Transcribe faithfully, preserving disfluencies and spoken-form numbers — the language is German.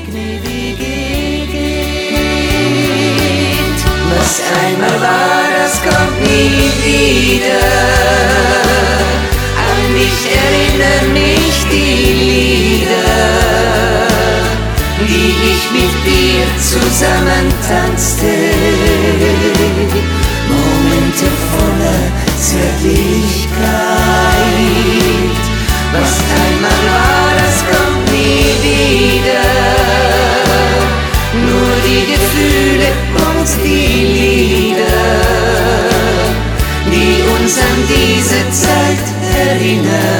nie geht. Was einmal war, das kommt nie wieder. An dich erinnern mich die Lieder, die ich mit dir zusammen tanzte. Momente voller Zärtlichkeit. Was einmal war, das kommt nie wieder. Nur die Gefühle und die Lieder, die uns an diese Zeit erinnern.